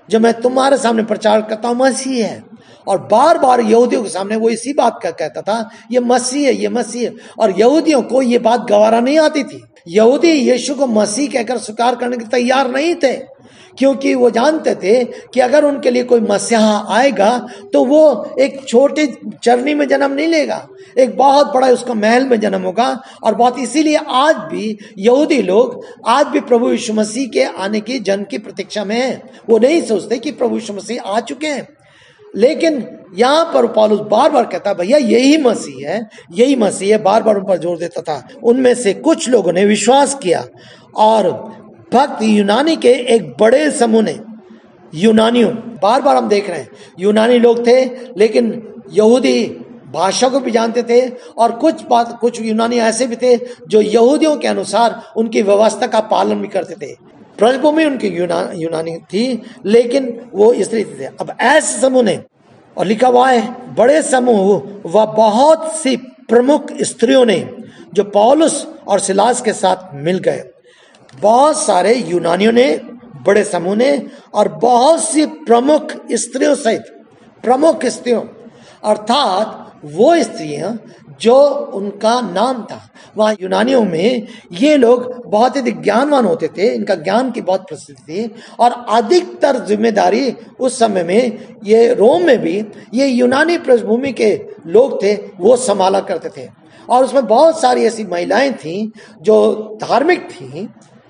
Speaker 1: जो मैं तुम्हारे सामने प्रचार करता हूं मसीह है। और बार बार यहूदियों के सामने वो इसी बात का कहता था, ये मसीह है, ये मसीह है। और यहूदियों को ये बात गवारा नहीं आती थी। यहूदी यीशु को मसीह कहकर स्वीकार करने के तैयार नहीं थे, क्योंकि वो जानते थे कि अगर उनके लिए कोई मसीहा आएगा तो वो एक छोटी चरनी में जन्म नहीं लेगा, एक बहुत बड़ा उसका महल में जन्म होगा। और बात इसीलिए आज भी यहूदी लोग आज भी प्रभु यीशु मसीह के आने की जन्म की प्रतीक्षा में है। वो नहीं सोचते कि प्रभु यीशु मसीह आ चुके हैं। लेकिन यहाँ पर पौलुस बार बार कहता, भैया यही मसीह है, यही मसीह है, बार बार उन पर जोर देता था। उनमें से कुछ लोगों ने विश्वास किया और भक्त यूनानी के एक बड़े समूह ने, यूनानियों, बार बार हम देख रहे हैं यूनानी लोग थे, लेकिन यहूदी भाषा को भी जानते थे। और कुछ बात कुछ यूनानी ऐसे भी थे जो यहूदियों के अनुसार उनकी व्यवस्था का पालन भी करते थे। पृष्ठभूमि उनकी यूना, यूनानी थी, लेकिन वो स्त्री थे। अब ऐसे समूह ने, और लिखा हुआ है बड़े समूह व बहुत सी प्रमुख स्त्रियों ने जो पौलुस और सिलास के साथ मिल गए। बहुत सारे यूनानियों ने, बड़े समूह ने, और बहुत सी प्रमुख स्त्रियों सहित, प्रमुख स्त्रियों अर्थात वो स्त्रियां जो उनका नाम था। वहाँ यूनानियों में ये लोग बहुत ही ज्ञानवान होते थे, इनका ज्ञान की बहुत प्रसिद्धि थी। और अधिकतर जिम्मेदारी उस समय में ये रोम में भी ये यूनानी पृष्ठभूमि के लोग थे, वो संभाला करते थे। और उसमें बहुत सारी ऐसी महिलाएं थीं जो धार्मिक थीं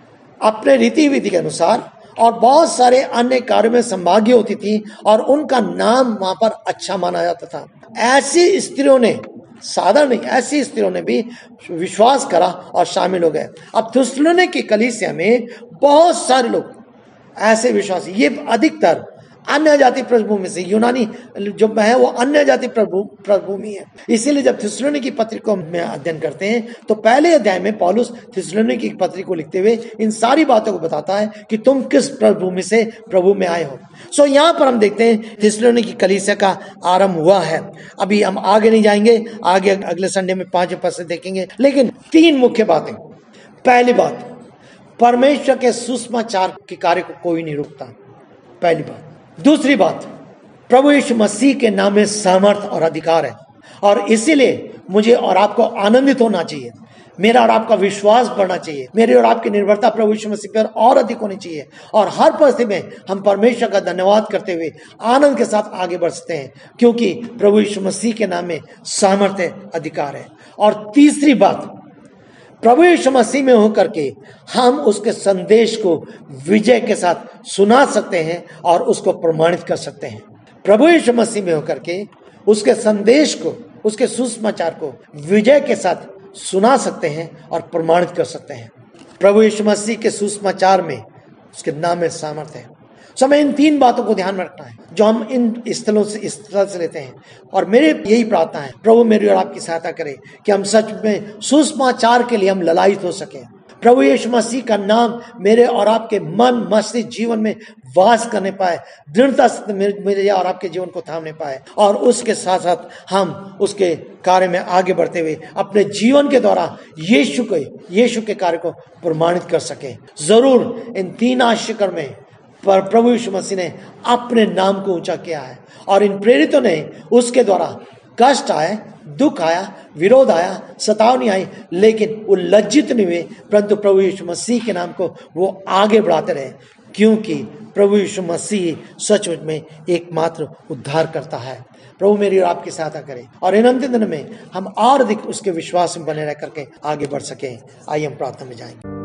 Speaker 1: अपने रीति विधि के अनुसार, और बहुत सारे अन्य कार्यों में संभागी होती थी, और उनका नाम वहां पर अच्छा माना जाता था। ऐसी स्त्रियों ने, साधारण नहीं, ऐसी स्त्रियों ने भी विश्वास करा और शामिल हो गए। अब थिस्सलुनीके की कलीसिया में बहुत सारे लोग ऐसे विश्वासी, ये अधिकतर अन्य जाति पृष्ठभूमि से, यूनानी जो है वो अन्य जाति पृष्ठभूमि है। इसीलिए जब थिस्सलुनीके की पत्री में अध्ययन करते हैं तो पहले अध्याय में पौलुस थिस्सलुनीके की पत्री को लिखते हुए इन सारी बातों को बताता है कि तुम किस पृष्ठभूमि से प्रभु में आए हो। सो यहाँ पर हम देखते हैं थिस्सलुनीके की कलीसिया का आरंभ हुआ है। अभी हम आगे नहीं जाएंगे, आगे अगले संडे में पांच पद से देखेंगे। लेकिन तीन मुख्य बातें। पहली बात, परमेश्वर के सुसमाचार के कार्य को कोई नहीं रोकता, पहली बात। दूसरी बात, प्रभु यीशु मसीह के नाम में सामर्थ और अधिकार है, और इसीलिए मुझे और आपको आनंदित होना चाहिए। मेरा और आपका विश्वास बढ़ना चाहिए, मेरी और आपकी निर्भरता प्रभु यीशु मसीह पर और अधिक होनी चाहिए। और हर परिस्थिति में हम परमेश्वर का धन्यवाद करते हुए आनंद के साथ आगे बढ़ सकते हैं, क्योंकि प्रभु यीशु मसीह के नाम में सामर्थ है, अधिकार है। और तीसरी बात, प्रभु यीशु मसीह में होकर के हम उसके संदेश को विजय के साथ सुना सकते हैं और उसको प्रमाणित कर सकते हैं। प्रभु यीशु मसीह में होकर के उसके संदेश को, उसके सुसमाचार को विजय के साथ सुना सकते हैं और प्रमाणित कर सकते हैं। प्रभु यीशु मसीह के सुसमाचार में उसके नाम में सामर्थ है। सो हमें इन तीन बातों को ध्यान में रखना है जो हम इन स्थलों से इस स्थल से लेते हैं। और मेरे यही प्रार्थना है, प्रभु मेरी और आपकी सहायता करे कि हम सच में सुसमाचार के लिए हम ललायित हो सकें। प्रभु यीशु मसीह का नाम मेरे और आपके मन, मस्तिष्क, जीवन में वास करने पाए, दृढ़ता से मेरे, मेरे और आपके जीवन को थामने पाए, और उसके साथ साथ हम उसके कार्य में आगे बढ़ते हुए अपने जीवन के द्वारा यीशु के यीशु के कार्य को प्रमाणित कर सके। जरूर इन तीन आश्चर्य में पर प्रभु यीशु मसीह ने अपने नाम को ऊंचा किया है, और इन प्रेरितों ने उसके द्वारा कष्ट आए, दुख आया, विरोध आया, सतावनी आई, लेकिन वो लज्जित नहीं हुए, परंतु प्रभु यीशु मसीह के नाम को वो आगे बढ़ाते रहे, क्योंकि प्रभु यीशु मसीह सचमुच में एकमात्र उद्धार करता है। प्रभु मेरी और आपकी सहायता करे, और इन अंतिम दिन में हम और अधिक उसके विश्वास में बने रह करके आगे बढ़ सके। आइए हम प्रार्थना में जाएंगे।